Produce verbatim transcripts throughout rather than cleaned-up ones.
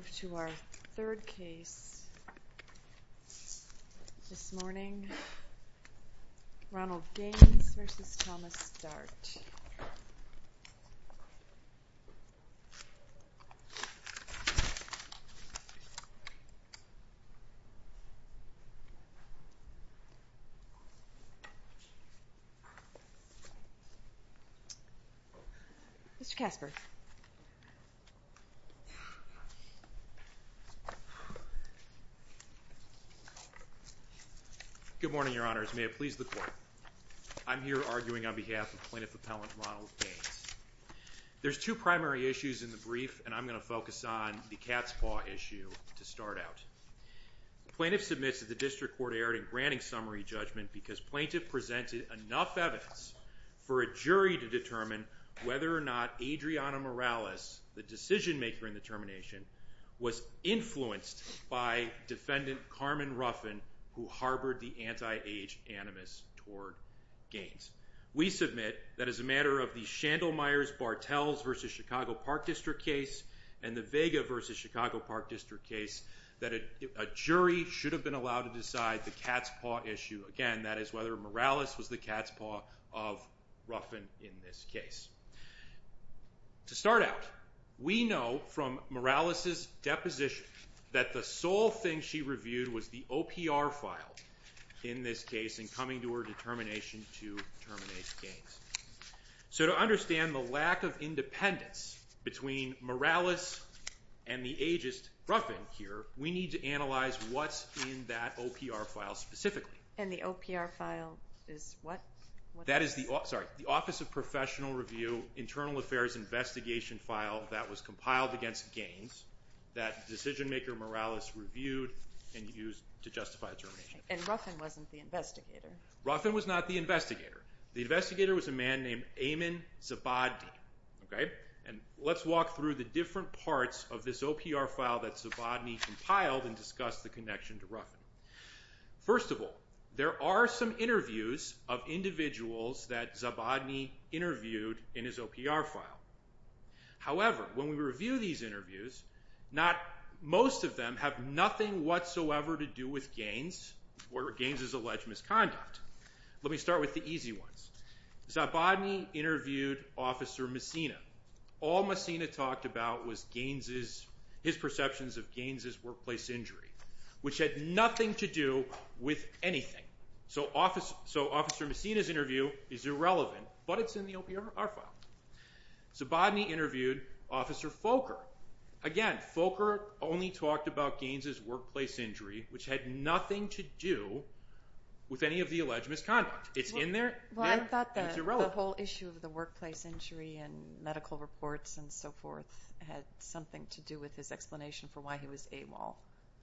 move to our third case this morning, Ronald Gaines v. Thomas Dart. Mister Casper. Good morning, Your Honors. May it please the Court. I'm here arguing on behalf of Plaintiff Appellant Ronald Gaines. There's two primary issues in the brief, and I'm going to focus on the cat's paw issue to start out. The plaintiff submits that the District Court erred in granting summary judgment because plaintiff presented enough evidence for a jury to determine whether or not Adriana Morales, the decision-maker in the termination, was influenced by defendant Carmen Ruffin, who harbored the anti-age animus toward Gaines. We submit that as a matter of the Shandel-Myers-Bartels v. Chicago Park District case and the Vega v. Chicago Park District case, that a, a jury should have been allowed to decide the cat's paw issue. Again, that is whether Morales was the cat's paw of Ruffin in this case. To start out, we know from Morales' deposition that the sole thing she reviewed was the O P R file in this case in coming to her determination to terminate Gaines. So to understand the lack of independence between Morales and the ageist Ruffin here, we need to analyze what's in that O P R file specifically. And the O P R file is what? What that is the sorry, the Office of Professional Review Internal Affairs Investigation file that was compiled against Gaines, that decision-maker Morales reviewed and used to justify the termination. And Ruffin wasn't the investigator. Ruffin was not the investigator. The investigator was a man named Ayman Zabadny. Okay? And let's walk through the different parts of this O P R file that Zabadny compiled and discuss the connection to Ruffin. First of all, there are some interviews of individuals that Zabadny interviewed in his O P R file. However, when we review these interviews, not most of them have nothing whatsoever to do with Gaines or Gaines' alleged misconduct. Let me start with the easy ones. Zabadny interviewed Officer Messina. All Messina talked about was Gaines's, his perceptions of Gaines's workplace injury, which had nothing to do with anything. So, office, so Officer Messina's interview is irrelevant, but it's in the O P R file. Zabadny interviewed Officer Foker. Again, Foker only talked about Gaines's workplace injury, which had nothing to do with any of the alleged misconduct. It's well, in there, well, there, I thought and it's the, irrelevant. the whole issue of the workplace injury and medical reports and so forth had something to do with his explanation for why he was AWOL.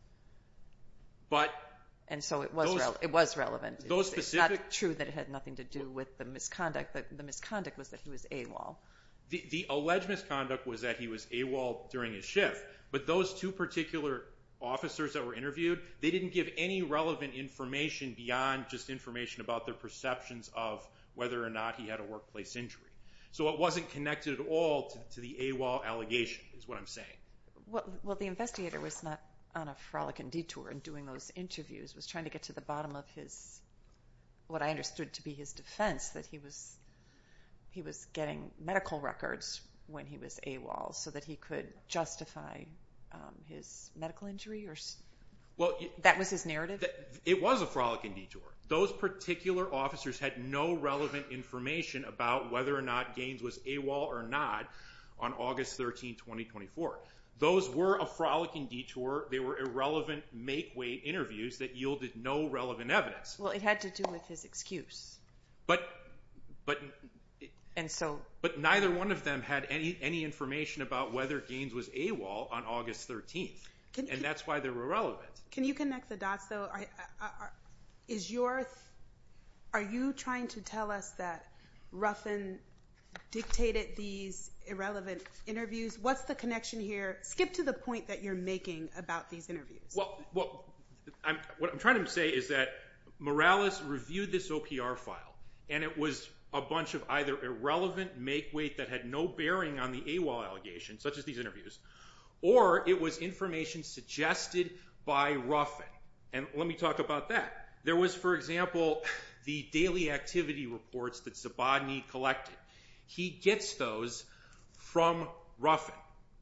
But and so it was those, rele- it was relevant. Those it's, specific, it's not true that it had nothing to do with the misconduct. The, the misconduct was that he was AWOL. The, the alleged misconduct was that he was AWOL during his shift, but those two particular officers that were interviewed, they didn't give any relevant information beyond just information about their perceptions of whether or not he had a workplace injury. So it wasn't connected at all to, to the AWOL allegation, is what I'm saying. Well, well, the investigator was not on a frolic and detour in doing those interviews, was trying to get to the bottom of his, what I understood to be his defense, that he was he was getting medical records when he was AWOL so that he could justify um, his medical injury, or well, that was his narrative? Th- it was a frolic and detour. Those particular officers had no relevant information about whether or not Gaines was AWOL or not on August thirteenth, twenty twenty-four. Those were a frolic and detour. They were irrelevant make-weight interviews that yielded no relevant evidence. Well, it had to do with his excuse. But, but, and so, but neither one of them had any any information about whether Gaines was AWOL on August thirteenth, can, and can, that's why they were relevant. Can you connect the dots, though? I, I, I, is your, are you trying to tell us that Ruffin dictated these irrelevant interviews? What's the connection here? Skip to the point that you're making about these interviews. Well, well, I'm, what I'm trying to say is that Morales reviewed this O P R file, and it was a bunch of either irrelevant make-weight that had no bearing on the AWOL allegation, such as these interviews, or it was information suggested by Ruffin. And let me talk about that. There was, for example, the daily activity reports that Zabodny collected. He gets those from Ruffin.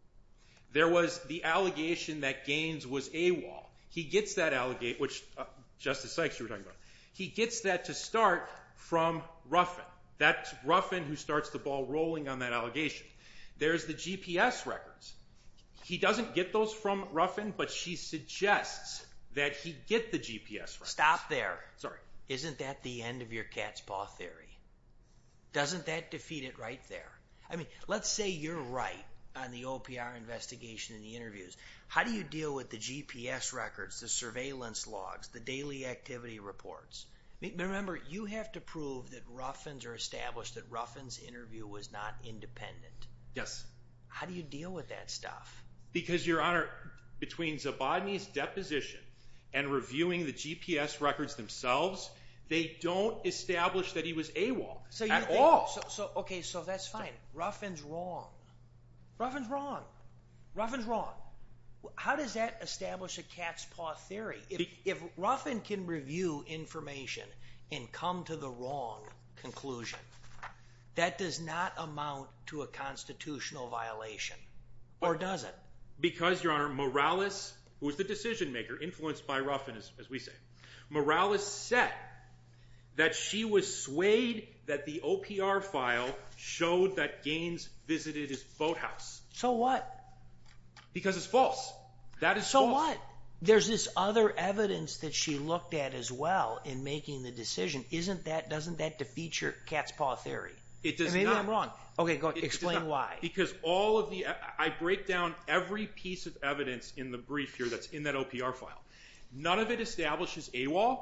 There was the allegation that Gaines was AWOL. He gets that allegation, which uh, Justice Sykes, you were talking about. He gets that to start from Ruffin. That's Ruffin who starts the ball rolling on that allegation. There's the G P S records. He doesn't get those from Ruffin, but she suggests that he get the G P S records. Stop there. Sorry. Isn't that the end of your cat's paw theory? Doesn't that defeat it right there? I mean, let's say you're right on the O P R investigation and the interviews. How do you deal with the G P S records, the surveillance logs, the daily activity reports? I mean, remember, you have to prove that Ruffin's or establish that Ruffin's interview was not independent. Yes. How do you deal with that stuff? Because, Your Honor, between Zabodny's deposition and reviewing the G P S records themselves, they don't establish that he was AWOL so you at think, all. So, so, okay, so that's fine. Ruffin's wrong. Ruffin's wrong. Ruffin's wrong. How does that establish a cat's paw theory? If, Be- if Ruffin can review information and come to the wrong conclusion, that does not amount to a constitutional violation. Or does it? Because, Your Honor, Morales, who was the decision maker, influenced by Ruffin, as, as we say, Morales said that she was swayed that the O P R file showed that Gaines visited his boathouse. So what? Because it's false. That is so false. So what? There's this other evidence that she looked at as well in making the decision. Isn't that, doesn't that defeat your cat's paw theory? It does maybe not. I'm wrong. Okay, go It- explain it does not. why. Because all of the, I break down every piece of evidence in the brief here that's in that O P R file. None of it establishes AWOL.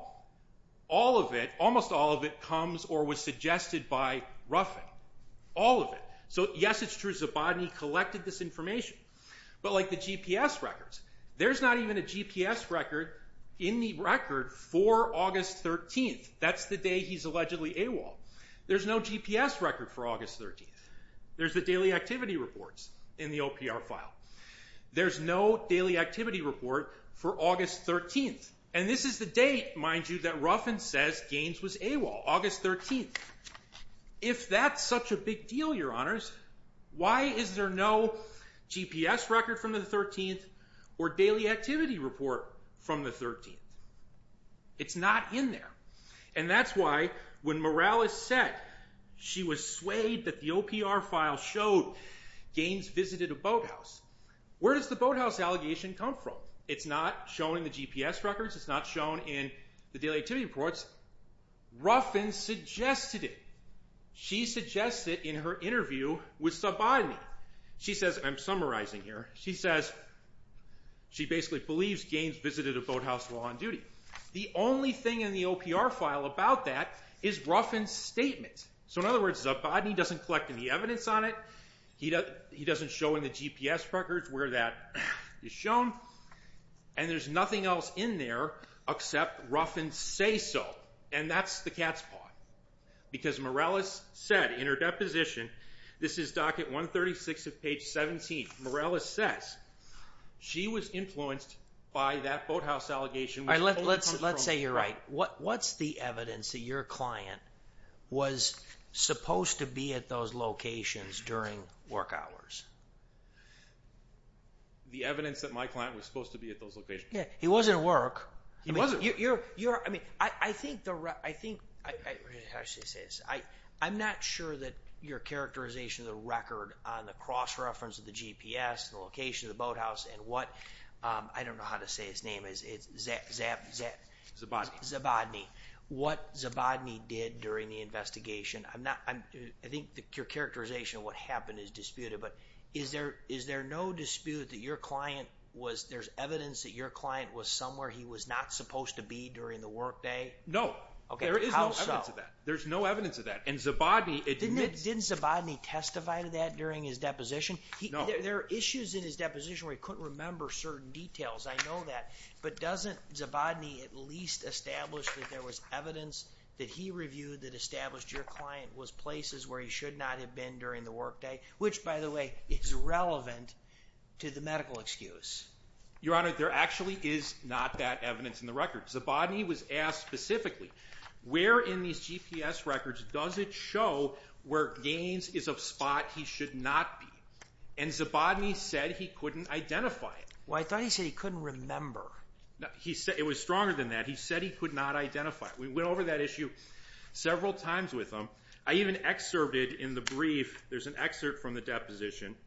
All of it, almost all of it, comes or was suggested by Ruffin. All of it. So yes, it's true Zabodny collected this information. But like the G P S records, there's not even a G P S record in the record for August thirteenth. That's the day he's allegedly AWOL. There's no G P S record for August thirteenth. There's the daily activity reports in the O P R file. There's no daily activity report for August thirteenth. And this is the date, mind you, that Ruffin says Gaines was AWOL, August thirteenth. If that's such a big deal, Your Honors, why is there no G P S record from the thirteenth or daily activity report from the thirteenth? It's not in there. And that's why when Morales said she was swayed that the O P R file showed Gaines visited a boathouse, where does the boathouse allegation come from? It's not shown in the G P S records. It's not shown in the daily activity reports. Ruffin suggested it. She suggests it in her interview with Zabodny. She says, I'm summarizing here, she says she basically believes Gaines visited a boathouse while on duty. The only thing in the O P R file about that is Ruffin's statement. So in other words, Zabodny doesn't collect any evidence on it. He, do, he doesn't show in the G P S records where that is shown. And there's nothing else in there except Ruffin's say-so. And that's the cat's paw. Because Morales said in her deposition, this is docket one thirty-six of page seventeen, Morales says she was influenced by that boathouse allegation. All right, let, only let's comes let's from say you're right. What what's the evidence that your client was supposed to be at those locations during work hours? The evidence that my client was supposed to be at those locations. Yeah, he wasn't at work. He I mean, wasn't. You're, you're, you're. I mean, I, I think the. re- I think. I, I, how should I say this? I, I'm not sure that your characterization of the record on the cross-reference of the G P S, the location of the boathouse, and what um, I don't know how to say his name is. It's Zap Zap Zap Zabodny. Zabodny. What Zabodny did during the investigation, I'm not. I'm. I think the, your characterization of what happened is disputed. But is there is there no dispute that your client was? There's evidence that your client was somewhere he was not supposed to be during the workday? No. Okay, there is how no evidence so? of that. There's no evidence of that. And Zabodny admits... Didn't, it, didn't Zabodny testify to that during his deposition? He, No. There, there are issues in his deposition where he couldn't remember certain details. I know that. But doesn't Zabodny at least establish that there was evidence that he reviewed that established your client was places where he should not have been during the workday? Which, by the way, is relevant to the medical excuse? Your Honor, there actually is not that evidence in the record. Zabodny was asked specifically, where in these G P S records does it show where Gaines is a spot he should not be? And Zabodny said he couldn't identify it. Well, I thought he said he couldn't remember. No, he said it was stronger than that. He said he could not identify it. We went over that issue several times with him. I even excerpted in the brief, there's an excerpt from the deposition.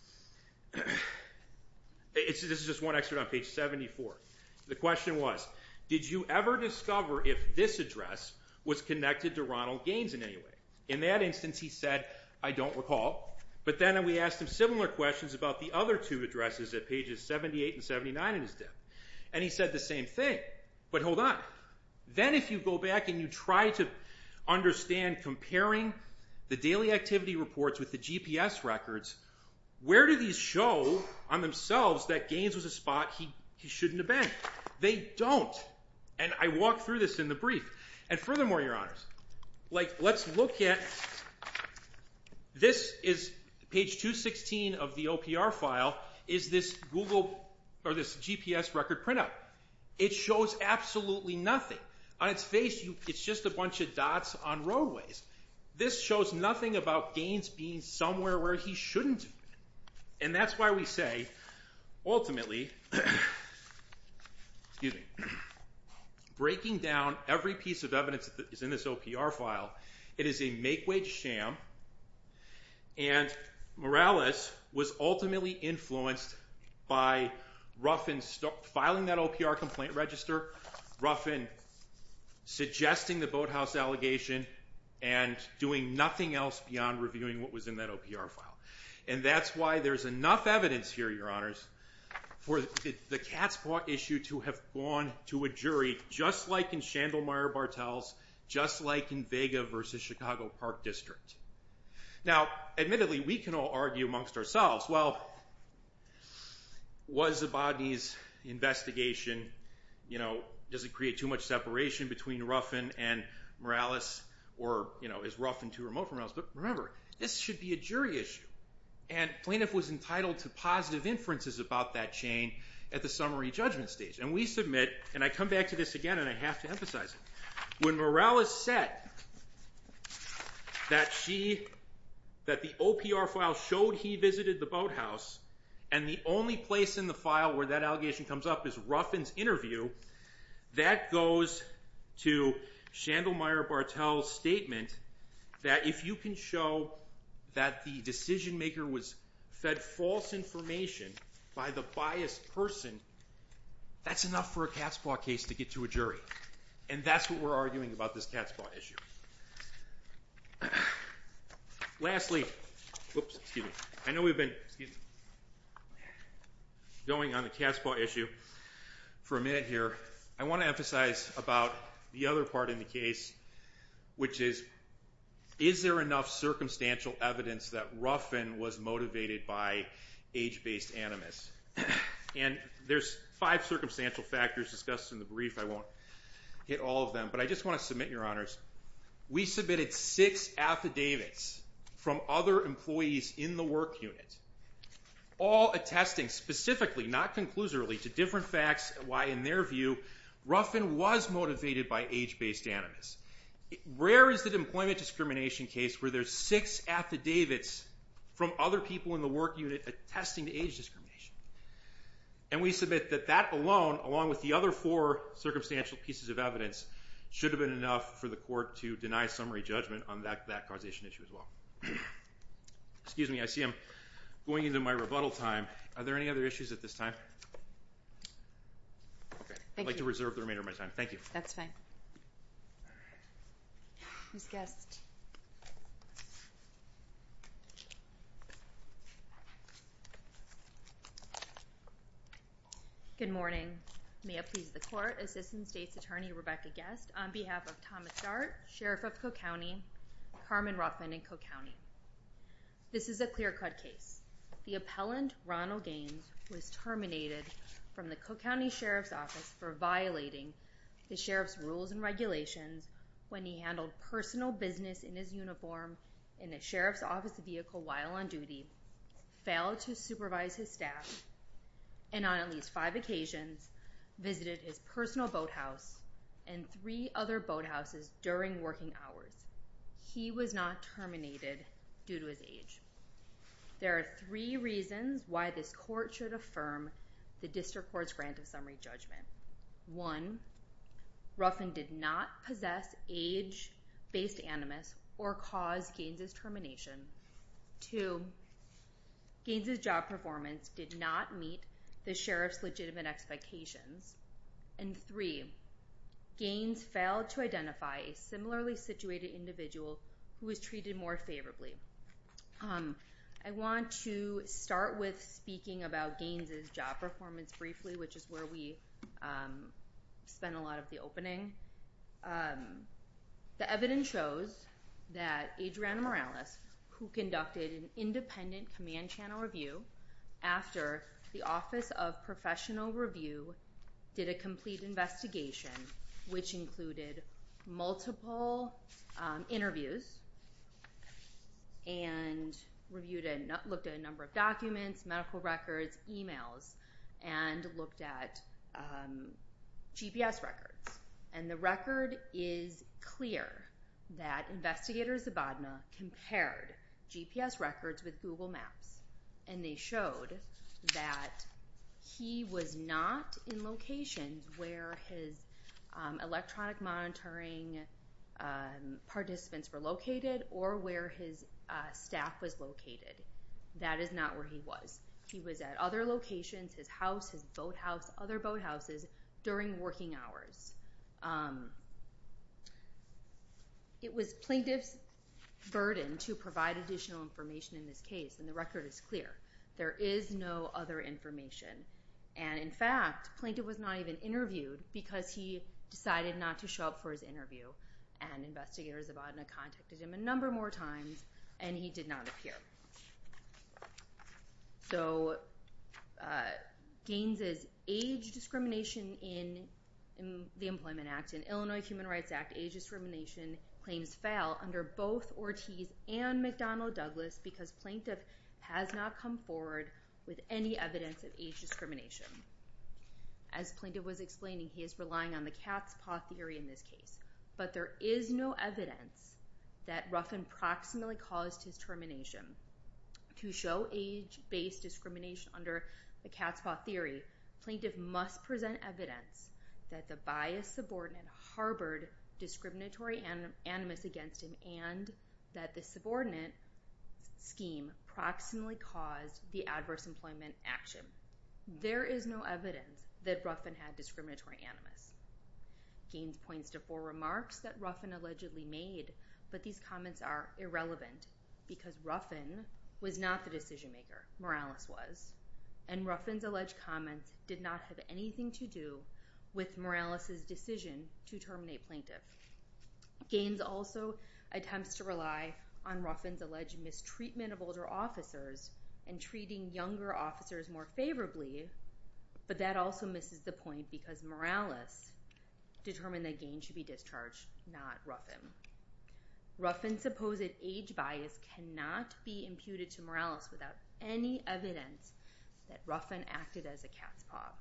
It's, this is just one excerpt on page seventy-four. The question was, did you ever discover if this address was connected to Ronald Gaines in any way? In that instance, he said, I don't recall. But then we asked him similar questions about the other two addresses at pages seventy-eight and seventy-nine in his death. And he said the same thing. But hold on. Then if you go back and you try to understand comparing the daily activity reports with the G P S records, where do these show on themselves that Gaines was a spot he, he shouldn't have been? They don't. And I walk through this in the brief. And furthermore, Your Honors, like, let's look at, this is page two sixteen of the O P R file, is this Google, or this G P S record printout. It shows absolutely nothing. On its face, you, it's just a bunch of dots on roadways. This shows nothing about Gaines being somewhere where he shouldn't have been. And that's why we say, ultimately, excuse me, breaking down every piece of evidence that is in this O P R file, it is a make-wage sham, and Morales was ultimately influenced by Ruffin st- filing that O P R complaint register, Ruffin suggesting the boathouse allegation, and doing nothing else beyond reviewing what was in that O P R file. And that's why there's enough evidence here, Your Honors, for the, the cat's paw issue to have gone to a jury, just like in Schandelmeyer-Bartels, just like in Vega versus Chicago Park District. Now, admittedly, we can all argue amongst ourselves, well, was Zabodny's investigation, you know, does it create too much separation between Ruffin and Morales, or, you know, is Ruffin too remote from Morales? But remember, this should be a jury issue. And plaintiff was entitled to positive inferences about that chain at the summary judgment stage. And we submit, and I come back to this again, and I have to emphasize it. When Morales said that she, that the O P R file showed he visited the boathouse, and the only place in the file where that allegation comes up is Ruffin's interview, that goes to Schandelmeyer-Bartels' statement that if you can show that the decision maker was fed false information by the biased person, that's enough for a cat's paw case to get to a jury. And that's what we're arguing about this cat's paw issue. Lastly, whoops, excuse me. I know we've been excuse me, going on the cat's paw issue for a minute here. I want to emphasize about the other part in the case, which is, is there enough circumstantial evidence that Ruffin was motivated by age-based animus? And there's five circumstantial factors discussed in the brief. I won't hit all of them, but I just want to submit, Your Honors, we submitted six affidavits from other employees in the work unit, all attesting specifically, not conclusively, to different facts why, in their view, Ruffin was motivated by age-based animus. Rare is the employment discrimination case where there's six affidavits from other people in the work unit attesting to age discrimination. And we submit that that alone, along with the other four circumstantial pieces of evidence, should have been enough for the court to deny summary judgment on that, that causation issue as well. Excuse me, I see I'm going into my rebuttal time. Are there any other issues at this time? Okay. I'd like to reserve the remainder of my time. Thank you. That's fine. Miz Guest. Good morning. May it please the court, Assistant State's Attorney Rebecca Guest, on behalf of Thomas Dart, Sheriff of Cook County, Carmen Ruffin in Cook County. This is a clear-cut case. The appellant, Ronald Gaines, was terminated from the Cook County Sheriff's Office for violating the sheriff's rules and regulations when he handled personal business in his uniform in a sheriff's office vehicle while on duty, failed to supervise his staff, and on at least five occasions visited his personal boathouse and three other boathouses during working hours. He was not terminated due to his age. There are three reasons why this court should affirm the district court's grant of summary judgment. One, Ruffin did not possess age-based animus or cause Gaines's termination. Two, Gaines's job performance did not meet the sheriff's legitimate expectations. And three, Gaines failed to identify a similarly situated individual who was treated more favorably. Um, I want to start with speaking about Gaines's job performance briefly, which is where we um, spent a lot of the opening. Um, the evidence shows that Adriana Morales, who conducted an independent command channel review after the Office of Professional Review did a complete investigation, which included multiple um, interviews and reviewed and looked at a number of documents, medical records, emails, and looked at um, G P S records. And the record is clear that investigator Zabadna compared G P S records with Google Maps, and they showed that he was not in locations where his um, electronic monitoring um, participants were located or where his uh, staff was located. That is not where he was. He was at other locations, his house, his boathouse, other boathouses during working hours. Um, it was plaintiff's burden to provide additional information in this case, and the record is clear. There is no other information. And in fact, plaintiff was not even interviewed because he decided not to show up for his interview. And investigator Zabadna contacted him a number more times, and he did not appear. So uh, Gaines's age discrimination in, in the Employment Act and Illinois Human Rights Act age discrimination claims fail under both Ortiz and McDonnell Douglas because plaintiff has not come forward with any evidence of age discrimination. As plaintiff was explaining, he is relying on the cat's paw theory in this case, but there is no evidence that Ruffin proximately caused his termination. To show age-based discrimination under the cat's paw theory, plaintiff must present evidence that the biased subordinate harbored discriminatory animus against him and that the subordinate scheme proximately caused the adverse employment action. There is no evidence that Ruffin had discriminatory animus. Gaines points to four remarks that Ruffin allegedly made, but these comments are irrelevant because Ruffin was not the decision maker, Morales was, and Ruffin's alleged comments did not have anything to do with Morales' decision to terminate plaintiff. Gaines also attempts to rely on Ruffin's alleged mistreatment of older officers and treating younger officers more favorably, but that also misses the point because Morales determined that Gaines should be discharged, not Ruffin. Ruffin's supposed age bias cannot be imputed to Morales without any evidence that Ruffin acted as a cat's paw.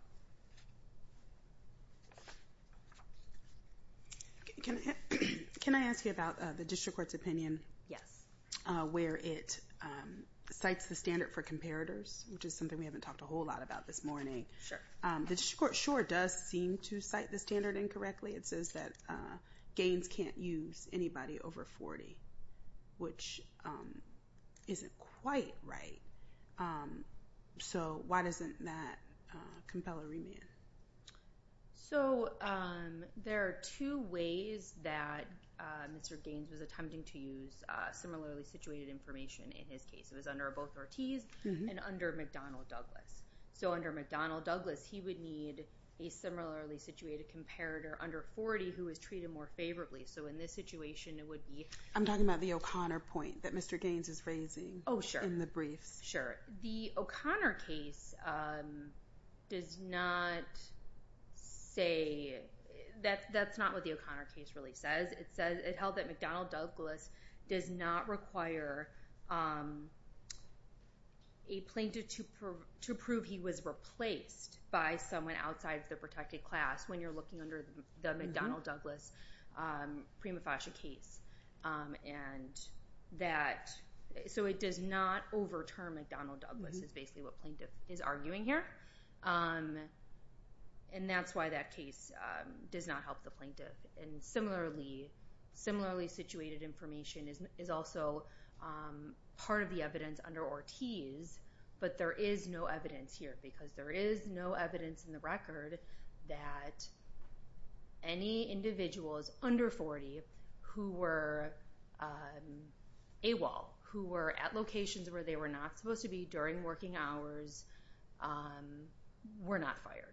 Can I, can I ask you about uh, the district court's opinion? Yes. Uh, where it um, cites the standard for comparators, which is something we haven't talked a whole lot about this morning. Sure. Um, the district court sure does seem to cite the standard incorrectly. It says that uh, Gaines can't use anybody over forty, which um, isn't quite right. Um, so why doesn't that uh, compel a remand? So um, there are two ways that uh, Mister Gaines was attempting to use uh, similarly situated information in his case. It was under both Ortiz mm-hmm. and under McDonnell Douglas. So under McDonnell Douglas, he would need a similarly situated comparator under forty who was treated more favorably. So in this situation, it would be... I'm talking about the O'Connor point that Mister Gaines is raising oh, sure. in the briefs. Sure. The O'Connor case um, does not say... that that's not what the O'Connor case really says. It says it held that McDonnell Douglas does not require um, a plaintiff to, pr- to prove he was replaced by someone outside of the protected class when you're looking under the, the Mm-hmm. McDonnell-Douglas um, prima facie case. Um, and that, so it does not overturn McDonnell-Douglas Mm-hmm. is basically what plaintiff is arguing here. Um, and that's why that case um, does not help the plaintiff. And similarly, similarly situated information is, is also um, part of the evidence under Ortiz, but there is no evidence here because there is no evidence in the record that any individuals under forty who were um, AWOL, who were at locations where they were not supposed to be during working hours, um, were not fired.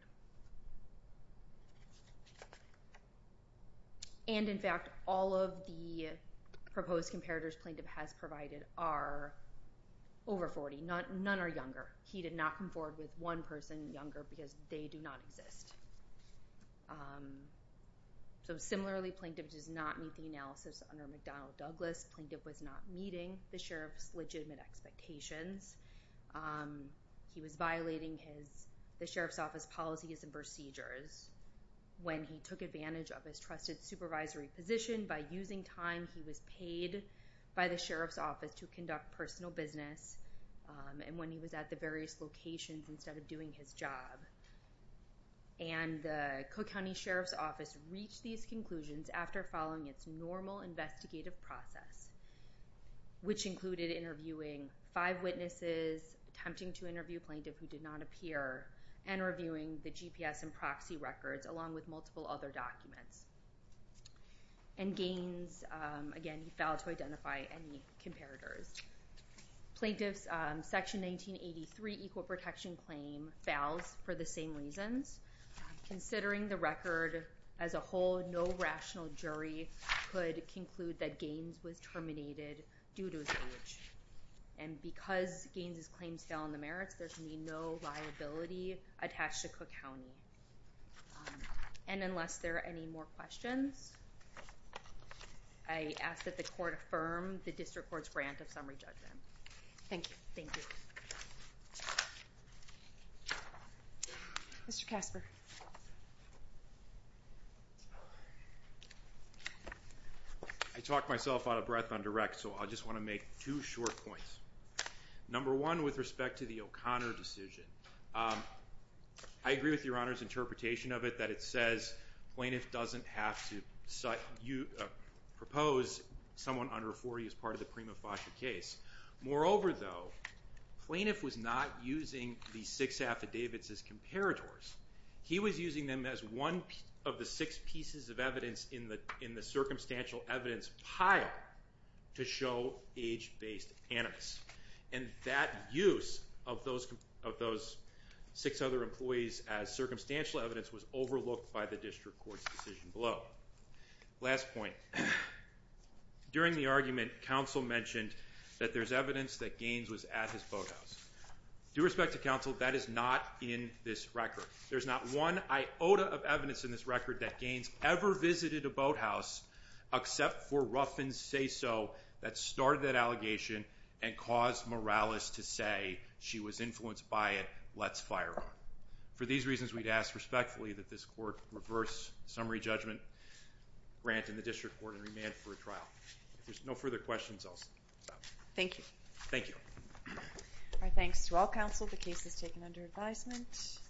And in fact, all of the proposed comparators plaintiff has provided are over forty. None, none are younger. He did not come forward with one person younger because they do not exist. Um, so similarly, plaintiff does not meet the analysis under McDonnell-Douglas. Plaintiff was not meeting the sheriff's legitimate expectations. Um, he was violating his the sheriff's office policies and procedures when he took advantage of his trusted supervisory position by using time he was paid by the sheriff's office to conduct personal business, um, and when he was at the various locations instead of doing his job. And the Cook County Sheriff's Office reached these conclusions after following its normal investigative process, which included interviewing five witnesses, attempting to interview plaintiff who did not appear, and reviewing the G P S and proxy records along with multiple other documents. And Gaines, um, again, he failed to identify any comparators. Plaintiff's um, Section nineteen eighty-three equal protection claim fails for the same reasons. Um, considering the record as a whole, no rational jury could conclude that Gaines was terminated due to his age. And because Gaines's claims fail on the merits, there can be no liability attached to Cook County. Um, and unless there are any more questions, I ask that the court affirm the district court's grant of summary judgment. Thank you. Thank you. Mister Casper. I talked myself out of breath on direct, so I just want to make two short points. Number one, with respect to the O'Connor decision, um, I agree with Your Honor's interpretation of it, that it says plaintiff doesn't have to cite, you, uh, propose someone under forty as part of the prima facie case. Moreover, though, plaintiff was not using the six affidavits as comparators. He was using them as one of the six pieces of evidence in the in the circumstantial evidence pile to show age-based animus. And that use of those of those six other employees as circumstantial evidence was overlooked by the district court's decision below. Last point. During the argument, counsel mentioned that there's evidence that Gaines was at his boathouse. Due respect to counsel, that is not in this record. There's not one iota of evidence in this record that Gaines ever visited a boathouse except for Ruffin's say-so that started that allegation and caused Morales to say she was influenced by it, let's fire her. For these reasons, we'd ask respectfully that this court reverse summary judgment, grant in the district court, and remand for a trial. If there's no further questions, I'll stop. Thank you. Thank you. Our thanks to all counsel. The case is taken under advisement.